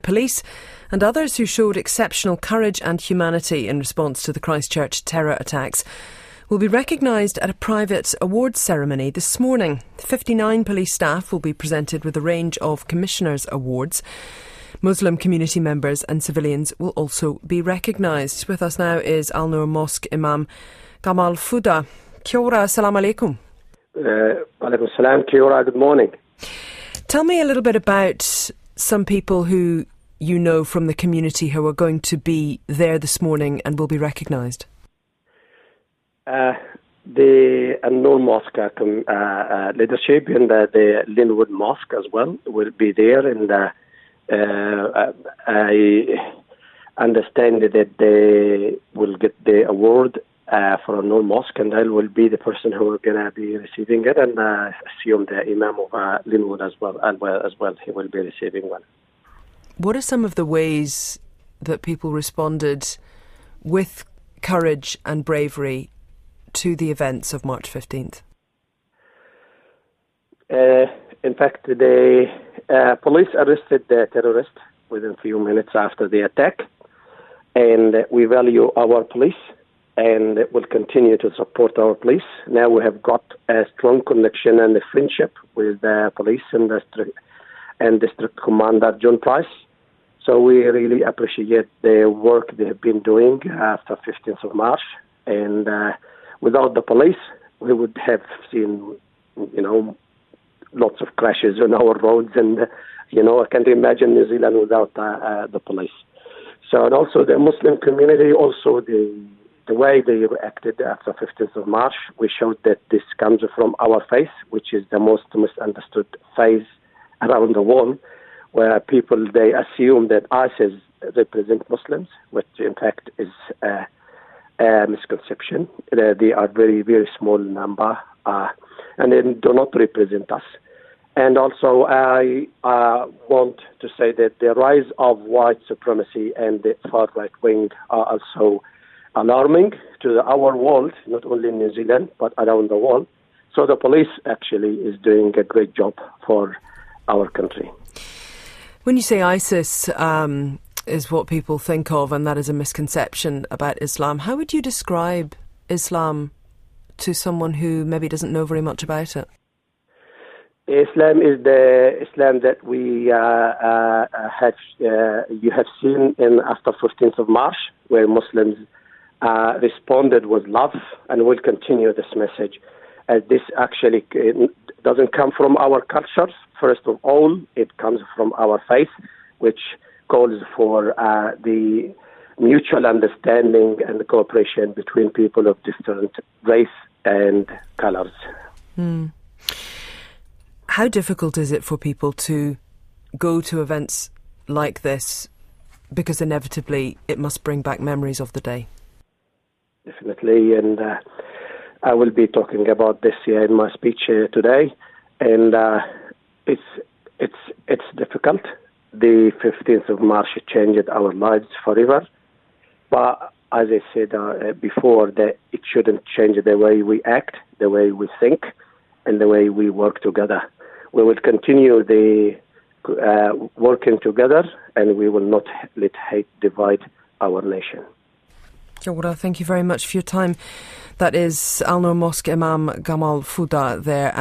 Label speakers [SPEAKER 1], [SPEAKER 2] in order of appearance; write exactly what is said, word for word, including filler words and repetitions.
[SPEAKER 1] Police and others who showed exceptional courage and humanity in response to the Christchurch terror attacks will be recognised at a private awards ceremony this morning. fifty-nine police staff will be presented with a range of Commissioner's Awards. Muslim community members and civilians will also be recognised. With us now is Al Noor Mosque Imam Gamal Fouda. Kia ora, assalamu alaikum.
[SPEAKER 2] Uh, alaikum salam, kia ora, good morning.
[SPEAKER 1] Tell me a little bit about some people who you know from the community who are going to be there this morning and will be recognised.
[SPEAKER 2] Uh, the Al Noor Mosque uh, uh, leadership and the, the Linwood Mosque as well will be there, and uh, uh, I understand that they will get the award uh, for Al Noor Mosque, and I will be the person who is going to be receiving it, and uh, assume the Imam of uh, Linwood as well, as well, as well, he will be receiving one.
[SPEAKER 1] What are some of the ways that people responded with courage and bravery to the events of March fifteenth?
[SPEAKER 2] Uh, in fact, the uh, police arrested the terrorist within a few minutes after the attack, and we value our police and will continue to support our police. Now we have got a strong connection and a friendship with the police and District, and District Commander John Price. So we really appreciate the work they have been doing after fifteenth of March, and uh, without the police, we would have seen, you know, lots of crashes on our roads, and, uh, you know, I can't imagine New Zealand without uh, uh, the police. So, and also the Muslim community, also the the way they reacted after fifteenth of March, we showed that this comes from our faith, which is the most misunderstood faith around the world, where people, they assume that ISIS represent Muslims, which in fact is uh, a misconception. Uh, they are very, very small number, uh, and they do not represent us. And also, I uh, want to say that the rise of white supremacy and the far right wing are also alarming to the, our world, not only in New Zealand, but around the world. So the police actually is doing a great job for our country.
[SPEAKER 1] When you say ISIS um, is what people think of, and that is a misconception about Islam, how would you describe Islam to someone who maybe doesn't know very much about it?
[SPEAKER 2] Islam is the Islam that we uh, uh, have uh, you have seen in after fifteenth of March, where Muslims uh, responded with love, and will continue this message. As this actually doesn't come from our cultures. First of all, it comes from our faith, which calls for uh, the mutual understanding and the cooperation between people of different race and colors.
[SPEAKER 1] Mm. How difficult is it for people to go to events like this, because inevitably it must bring back memories of the day?
[SPEAKER 2] Definitely, and uh, I will be talking about this here in my speech uh, today, and uh, it's it's it's difficult. The fifteenth of March changed our lives forever, but as I said uh, before, that it shouldn't change the way we act, the way we think, and the way we work together. We will continue the uh, working together, and we will not let hate divide our nation.
[SPEAKER 1] Kia ora, thank you very much for your time. That is Al Noor Mosque Imam Gamal Fouda there.